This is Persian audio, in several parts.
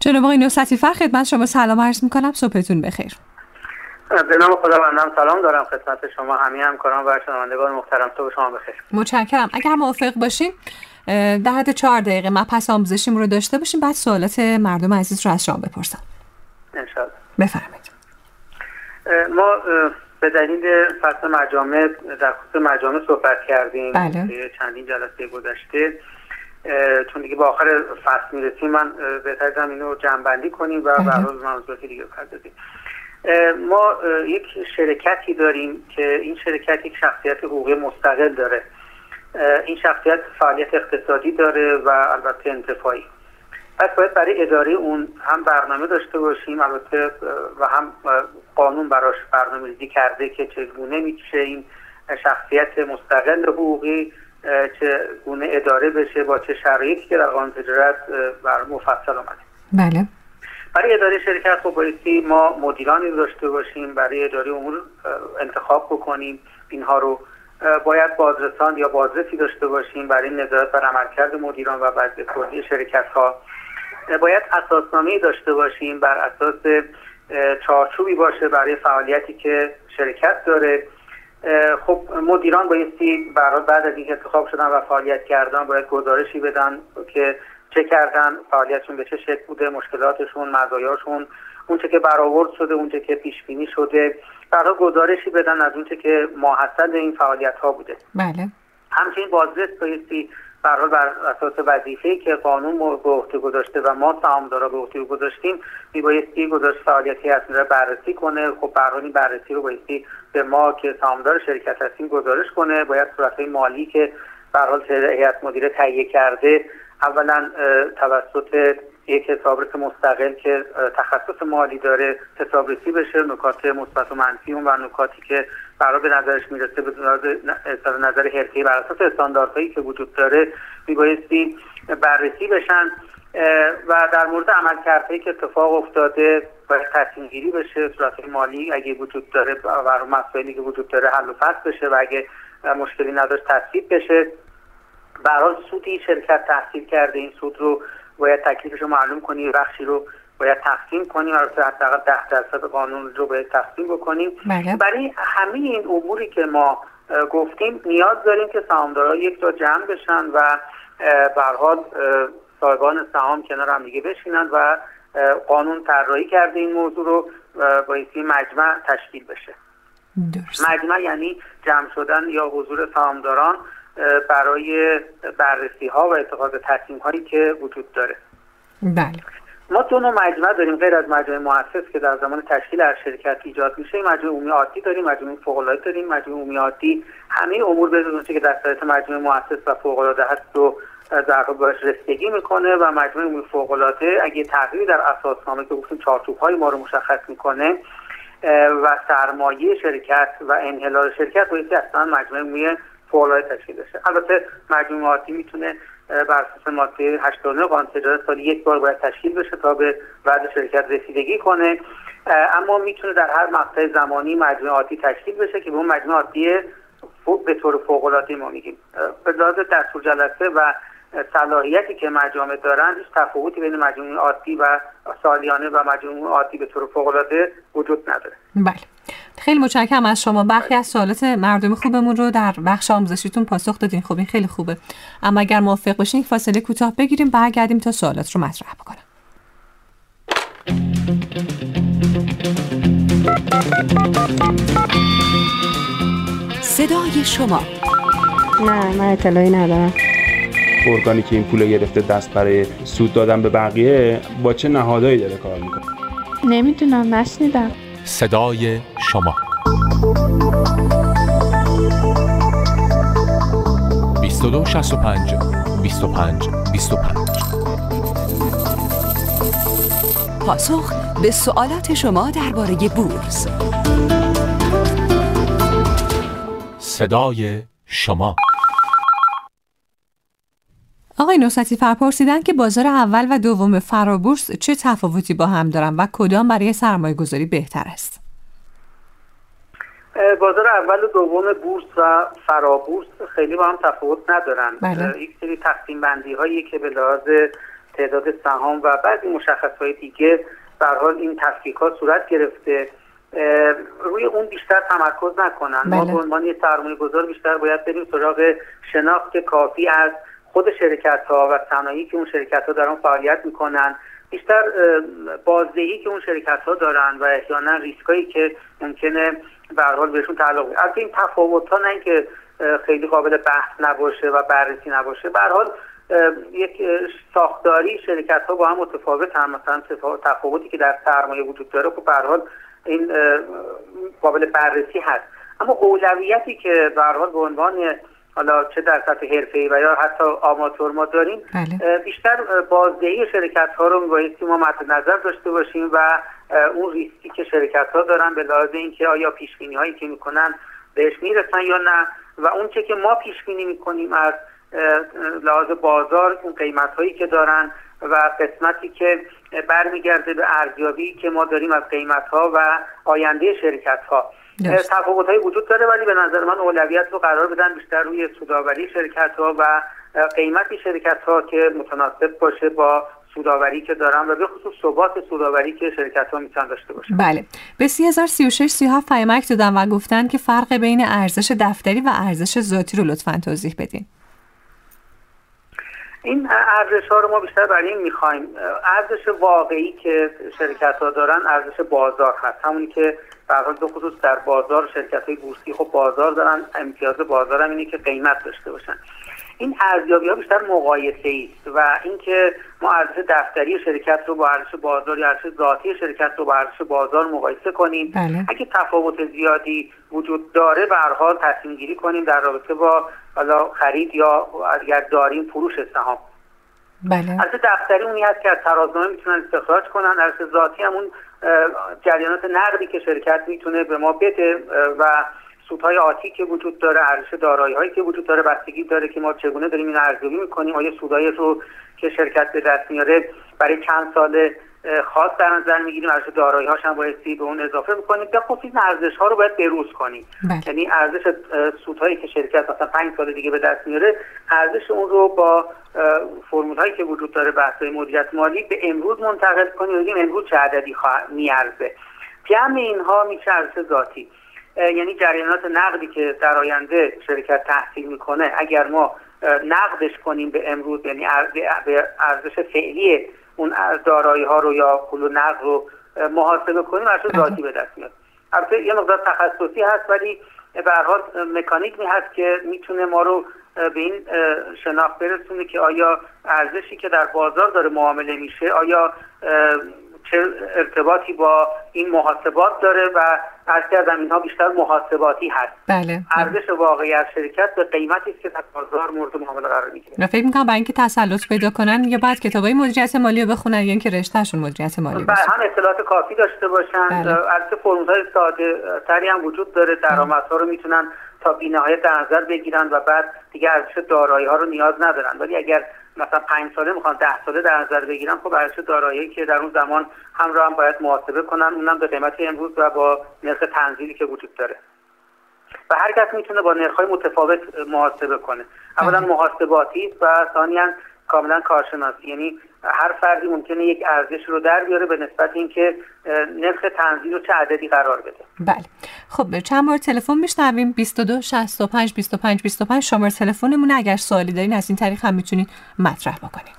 جناب آقای نصرتی فر، خدمت شما سلام عرض می‌کنم، صبحتون بخیر. به نام خداوندم سلام دارم خدمت شما همه همکاران و شنوندگان محترم. صبح شما بخیر. متشکرم. اگر موافق باشین در حد 4 دقیقه مبحث آموزشیم رو داشته باشیم، بعد سوالات مردم عزیز رو از شما بپرسم. انشالله. بفرمایید. ما به دلیل فصل مجامع در خصوص مجامع صحبت کردیم. بله. چندین جلسه گذشته، چون دیگه با آخر فصل میرسیم من بهتر دیدم اینو جمع‌بندی کنیم و به روز موضوعات دیگه بپردازیم. ما یک شرکتی داریم که این شرکت یک شخصیت حقوقی مستقل داره. این شخصیت فعالیت اقتصادی داره و البته انتفاعی. پس باید برای اداره اون هم برنامه داشته باشیم البته و هم قانون براش برنامه‌ریزی کرده که چگونه میشه این شخصیت مستقل حقوقی چگونه اداره بشه با چه شرایطی که در قانون تجارت بر مفصل آمده. بله. برای اداره شرکت خب بایستی ما مدیرانی داشته باشیم، برای اداره امور انتخاب بکنیم، اینها رو باید بازرسان یا بازرسی داشته باشیم برای نظارت بر عملکرد مدیران و وضع کلی شرکت ها. باید اساسنامه‌ای داشته باشیم بر اساس چارچوبی باشه برای فعالیتی که شرکت داره. خب مدیران بایستی بعد از اینکه انتخاب شدن و فعالیت کردن باید گزارشی بدن که چه کردن، فعالیتشون به چه شکل بوده، مشکلاتشون، مزایاشون، اونچه که برآورد شده، اونچه که پیش بینی شده، برای گزارشی بدن از اونچه که ماحصل این فعالیت ها بوده. بله. همچنین بازرس بایستی بر اساس وظیفه‌ای که قانون به عهده گذاشته و ما سهامدارا به عهده گذاشتیم میبایستی گزارش فعالیتی هست رو بررسی کنه. خب برنامه بررسی رو بایستی به ما که سهامدار شرکت هستیم گزارش کنه. باید صورت‌های مالی که به هر حال هیئت مدیره تهیه کرده اولا توسط یک حسابرس مستقل که تخصص مالی داره حسابرسی بشه، نکات مثبت و منفی اون و نکاتی که برای به نظرش میرسه به نظر حرفه‌ای بر اساس استانداردهایی که وجود داره میبایستی بررسی بشن و در مورد عملکردهایی که اتفاق افتاده باید تصمیم گیری بشه. صورت‌های مالی اگه وجود داره و مسائلی که وجود داره حل و فصل بشه و اگه مشکلی نداشت تصویب بشه. به هر حال سودی شرکت تحصیل کرده، این سود رو باید تکلیفش رو معلوم کنی، بخشی رو باید تقسیم کنیم، البته حداقل 10% قانون رو باید تقسیم بکنیم. برای همه این اموری که ما گفتیم نیاز داریم که سهامدارا یک جا جمع بشن و به هر حال صاحبان سهام کنار هم دیگه بشینن و قانون طراحی کرده این موضوع رو بایستی مجمع تشکیل بشه. درست. مجمع یعنی جمع شدن یا حضور سهامداران برای بررسی ها و اتخاذ تصمیم هایی که وجود داره. بله. ما دو نوع مجمع داریم غیر از مجمع مؤسس که در زمان تشکیل هر شرکت ایجاد میشه. مجمع عمومی عادی داریم، مجمع فوق العاده داریم. مجمع عمومی عادی همه امور به جز که در سایت مجمع مؤسس و فوق العاده هست رو در واقع رسیدگی میکنه و مجمع عمومی فوق العاده اگه تغییری در اساسنامه که گفتیم چارچوب های ما رو مشخص میکنه و سرمایه شرکت و انحلال شرکت باید اصلا مجمع عمومی فوق‌العاده تشکیل بشه. البته مجموعه عادی میتونه بر اساس ماده 89 قانون تجارت سالی یک بار باید تشکیل بشه تا به وضع شرکت رسیدگی کنه، اما میتونه در هر مقطع زمانی مجموعه عادی تشکیل بشه که به اون مجموعه عادی به طور فوق‌العاده ما میگیم. به لحاظ دستور جلسه و صلاحیتی که مجامع دارن هیچ تفاوتی بین مجموعه عادی و سالیانه و مجموعه عادی به طور فوق‌العاده وجود نداره. بله. خیلی متشکرم از شما. برخی از سوالات مردم خوبمون رو در بخش آموزشیتون پاسخ دادین. خب این خیلی خوبه. اما اگر موافق باشین یک فاصله کوتاه بگیریم، برگردیم تا سوالات رو مطرح بکنم. صدای شما. نه من اطلاعی ندارم. ارگانی که این پول گرفته دست برای سود دادن به بقیه با چه نهادهایی داره کار میکنه؟ نمیدونم، نشنیدم. صدای شما. 2265 25 25. پاسخ به سوالات شما درباره بورس. صدای شما. آقای نصرتی فر پرسیدن که بازار اول و دوم فرابورس چه تفاوتی با هم دارن و کدام برای سرمایه گذاری بهتر است؟ بازار اول و دوم بورس و فرابورس خیلی با هم تفاوت ندارن. بله. یک سری تقسیم بندی هایی که به لحاظ تعداد سهام و بعضی مشخصات دیگه به هر حال این تفکیک‌ها صورت گرفته، روی اون بیشتر تمرکز نکنن. ما به عنوان یه سرمایه‌گذار بیشتر باید بریم سراغ شناخت کافی از خود شرکت‌ها و صنایعی که اون شرکت‌ها در اون فعالیت می‌کنن، بیشتر بازدهی که اون شرکت‌ها دارن و احیانا ریسکایی که ممکنه به هر حال بهشون تعلق بگیره. البته این تفاوت‌ها نه اینکه خیلی قابل بحث نباشه و بررسی نباشه، به هر حال یک ساختاری شرکت‌ها با هم متفاوتن. مثلا تفاوتی که در سرمایه وجود داره خب به هر حال این قابل بررسی هست، اما اولویتی که به هر حال به عنوان حالا چه در سطح حرفه‌ای و یا حتی آماتور ما داریم، بیشتر بازدهی شرکت‌ها رو می‌بایستی ما مد نظر داشته باشیم و اون ریسکی که شرکت‌ها دارن به لحاظ اینکه آیا پیش‌بینی‌هایی که می‌کنن بهش میرسن یا نه، و اون چه که ما پیش‌بینی می‌کنیم از لحاظ بازار، اون قیمت‌هایی که دارن و قسمتی که برمیگرده به ارزیابی که ما داریم از قیمت‌ها و آینده شرکت‌ها. تفاوت‌های وجود داره، ولی به نظر من اولویت رو قرار بدن بیشتر روی سودآوری شرکت‌ها و قیمت شرکت‌ها که متناسب باشه با سودآوری که دارن و به خصوص ثبات سودآوری که شرکت‌ها میتونن داشته باشن. بله. به 3036 پیامک دادن و گفتن که فرق بین ارزش دفتری و ارزش ذاتی رو لطفاً توضیح بدین. این ارزش‌ها رو ما بیشتر برای این می‌خوایم. ارزش واقعی که شرکت‌ها دارن ارزش بازار هست، همونی که به هر حال به خصوص در بازار شرکت‌های بورسی خب بازار دارن، امتیاز بازار هم اینه که قیمت داشته باشن. این ارزیابی‌ها بیشتر مقایسه‌ای است و اینکه ما ارزش دفتری شرکت رو با ارزش بازار یا ارزش ذاتی شرکت رو با ارزش بازار مقایسه کنیم. اگه تفاوت زیادی وجود داره به هر حال تصمیم گیری کنیم در رابطه با حالا خرید یا اگر داریم فروش سهام. ارزش دفتری اونی هست که از ترازنامه میتونن استخراج کنن، ارزش ذاتی هم اون جریانات نقدی که شرکت میتونه به ما بده و سودهای آتی که وجود داره، ارزش دارایی‌هایی که وجود داره، بستگی داره که ما چگونه داریم این ارزیابی می‌کنیم. آیا سودایی رو که شرکت به دست میاره برای چند سال خاص در نظر می‌گیریم، ارزش دارایی‌هاش هم بایستی به اون اضافه بکنیم، یا خب این ارزش‌ها رو باید بروز کنیم. یعنی ارزش سودهایی که شرکت مثلا 5 سال دیگه به دست میاره، ارزش اون رو با فرمول‌هایی که وجود داره، بحث‌های مدیریت مالی به امروز منتقل کنیم، ببینیم امروز چه عددی میارزه. جمع اینها میشه ارزش ذاتی. یعنی جریانات نقدی که در آینده شرکت تحصیل میکنه اگر ما نقدش کنیم به امروز، یعنی به ارزش فعلی اون دارایی ها رو یا پول نقد رو محاسبه کنیم، ارزش ذاتی به دست میاد. البته یه مقدار تخصصی هست، ولی به هر حال مکانیزمی هست که میتونه ما رو به این شناخت برسونه که آیا ارزشی که در بازار داره معامله میشه آیا چه ارتباطی با این محاسبات داره و عرض کردم اینها بیشتر محاسباتی هست. ارزش واقعی از شرکت به قیمتی است که در بازار مورد معامله قرار میگیره. من فکر می‌کنم برای اینکه تسلط پیدا کنن یا بعد کتابای مدیریت مالی رو بخونن یا اینکه رشتهشون مدیریت مالی باشه. هم اطلاعات کافی داشته باشن. البته فرمول‌های ساده تری هم وجود داره، درآمدها رو میتونن تا بی‌نهایت در نظر بگیرن و بعد دیگه ارزش دارایی‌ها رو نیاز ندارن. ولی اگر مثلا 5 ساله میخوان 10 ساله در نظر بگیرن، خب ارزش دارایی که در اون زمان هم رو هم باید محاسبه کنن، اونم به قیمت امروز و با نرخ تنزیلی که وجود داره. و هر کس میتونه با نرخ‌های متفاوت محاسبه کنه. اولا محاسباتی و ثانیاً کاملا کارشناسی، یعنی هر فردی ممکنه یک ارزش رو در بیاره به نسبت اینکه نرخ تنزیل رو چه عددی قرار بده. بله. خب چند بار تلفن میشنویم 22 65 25 25 شماره تلفنمون، اگر سوالی دارین از این طریق هم میتونین مطرح بکنین.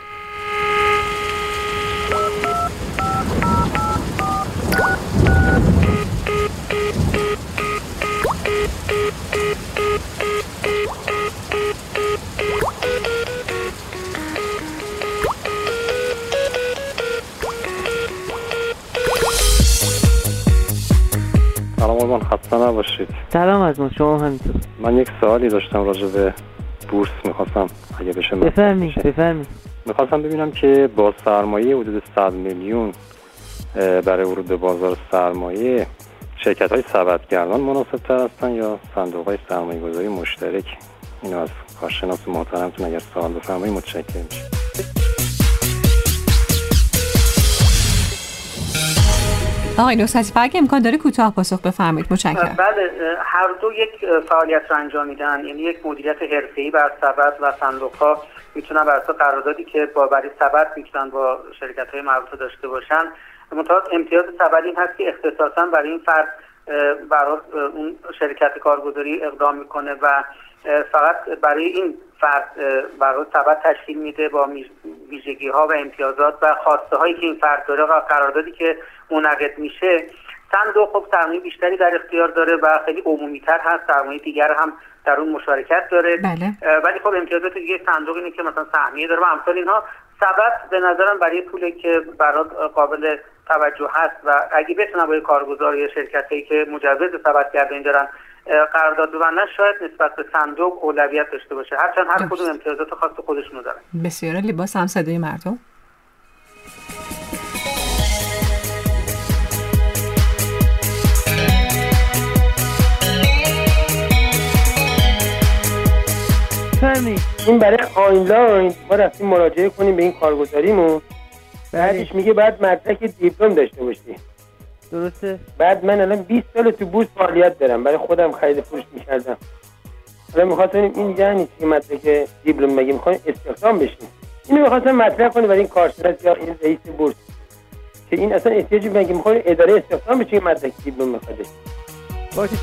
سلام قربان، خسته نباشید. سلام از شما همینطور. من یک سوالی داشتم راجع به بورس، می‌خواستم اگه بشه بفرمایید. می‌خواستم ببینم که با سرمایه حدود 100 میلیون برای ورود به بازار سرمایه شرکت‌های سبدگردان مناسب‌تر هستن یا صندوق‌های سرمایه‌گذاری مشترک؟ اینو از کارشناس محترمتون اگر سوال بفرمایید متشکرم میشم. آقای نصرتی اگه امکان داره کوتاه پاسخ بفرمایید. متشکرم. بله، هر دو یک فعالیت رو انجام میدن، یعنی یک مدیریت حرفه‌ای بر سبد و صندوق‌ها میتونن بر اساس قراردادی که با برای سبد میتونن با شرکت‌های مربوطه داشته باشن. امتیاز سبد این هست که اختصاصا برای این فرد برای اون شرکت کارگزاری اقدام میکنه و فقط برای این فرد برای سبد تشکیل میده با ویژگی‌ها و امتیازات و خواسته هایی که این فرد داره و قراردادی که منعقد میشه. صندوق خب سرمایه بیشتری در اختیار داره و خیلی عمومی‌تر هست، سرمایه دیگر هم در اون مشارکت داره. ولی خب امتیازات دیگه صندوق اینه که مثلا سهمیه داره و امثال اینها. سبد به نظرم برای پولی که برای قابل توجه هست و اگه بتونن با کارگزار یا شرکتایی که مجوز سبدگردانی دارن قرارداد ببندن شاید نسبت به صندوق اولویت داشته باشه، هرچند هر کدوم امتیازات خاص خودشونو دارن. بسیار لیباس هم صدای مردم. این برای آنلاین ما رفتیم مراجعه کنیم به این کارگزاریمون، بعدش میگه بعد مدرک دیپلم داشته باشی. درسته؟ بعد من الان 20 سال تو بورس فعالیت دارم، برای خودم خرید فروش میکردم. حالا میخواستم این یعنی چی مدرک دیپلم؟ مگه میخواین استخدام بشین؟ اینو میخواستم مطرح کنم برای این کارشناس یا این رئیس بورس که این اصلا احتیاجی مگه میخواین اداره استخدام بشین مدرک دیپلم میخواد. باشه.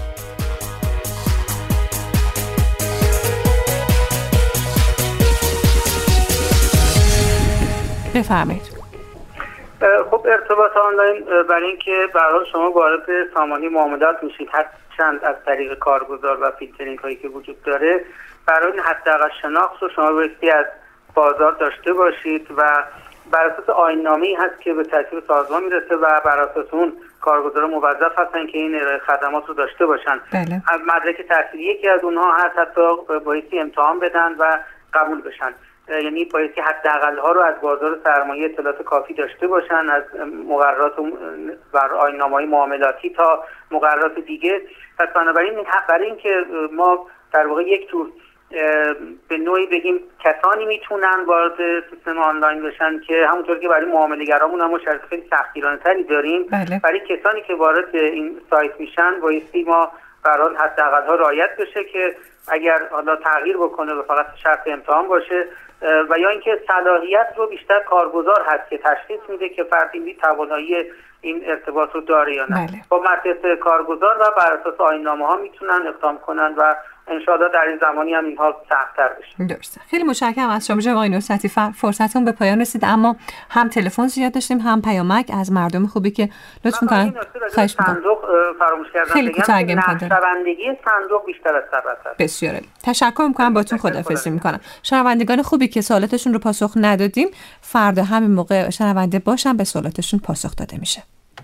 بفرمایید. خب ارتباط آنلاین برای اینکه به هر حال شما وارد سامانه معاملات میشید، هر چند از طریق کارگزار و فیلترینگ هایی که وجود داره، برای حداقل شناخت رو شما بایستی از بازار داشته باشید و بر اساس آیین‌نامه‌ای هست که به تصویب سازمان میرسه و بر اساس اون کارگزارا موظف هستن که این ارائه خدمات رو داشته باشن. بله. مدرک تحصیلی یکی از اونها هست، حتی بایستی امتحان بدن و قبول بشن. یعنی بایستی حداقل ها رو از بازار سرمایه اطلاعات کافی داشته باشن، از مقررات بر آیین‌نامه‌های معاملاتی تا مقررات دیگه. پس بنابراین برای اینکه ما در واقع یک جور به نوعی بگیم کسانی میتونن وارد سیستم آنلاین بشن که همونطور که برای معامله‌گرامون هم شرط خیلی سختگیرانه‌تری داریم. بله. برای کسانی که وارد این سایت میشن بایستی ما برای حداقل ها رعایت بشه که اگر حالا تغییر بکنه و فقط شرط امتحان باشه و یا اینکه صلاحیت رو بیشتر کارگزار هست که تشخیص میده که فردی توانایی این ارتباط رو داره یا نه. بله. با مرتبط کارگزار و بر اساس آیین‌نامه‌ها میتونن اقدام کنن و انشاءالله در این زمانی هم اینها سخت‌تر بشه. درسته. خیلی متشکرم از شما جناب آقای نصرتی. فرصتمون به پایان رسید، اما هم تلفن زیاد داشتیم هم پیامک از مردم خوبی که لطف می‌کنن. خواهش می‌کنم. صندوق فراموش کردم خیلی کوتاه اگه می‌خواید. نقشه‌بندی صندوق بیشتر از سبد است. بسیار عالی. تشکر می‌کنم، باتون خداحافظی می‌کنم. شنوندگان خوبی که سوالاتشون رو پاسخ ندادیم، فردا همین موقع شنونده باشن، به سوالاتشون پاسخ داده میشه.